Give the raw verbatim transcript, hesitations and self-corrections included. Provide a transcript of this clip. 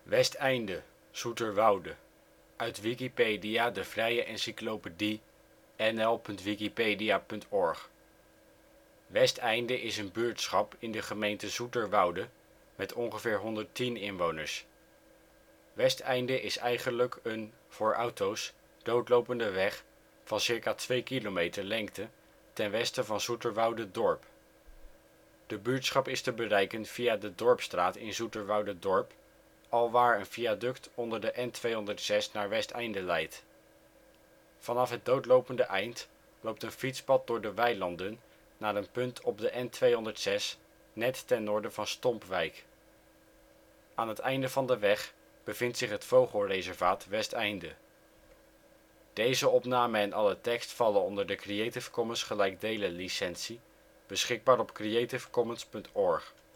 Westeinde, Zoeterwoude, uit Wikipedia, de vrije encyclopedie. N L punt wikipedia punt org. Westeinde is een buurtschap in de gemeente Zoeterwoude met ongeveer honderdtien inwoners. Westeinde is eigenlijk een (voor auto 's) doodlopende weg van circa twee kilometer lengte ten westen van Zoeterwoude-dorp. De buurtschap is te bereiken via de Dorpsstraat in Zoeterwoude-dorp, alwaar een viaduct onder de N tweehonderdzes naar Westeinde leidt. Vanaf het doodlopende eind loopt een fietspad door de weilanden naar een punt op de N tweehonderdzes net ten noorden van Stompwijk. Aan het einde van de weg bevindt zich het vogelreservaat Westeinde. Plaatsen in de gemeente Zoeterwoude Dorpen: Benschop · Cabauw · Jaarsveld · Lede en Rijnwoude Rijnwoude Rijnwoude Rijnwoude Rijnwoude Rijnwoude Rijnwoude Rijnwoude Rijnwoude Rijnwoude Rijnwoude Deze opname en alle tekst vallen onder de Creative Commons gelijkdelen licentie, beschikbaar op creativecommons punt org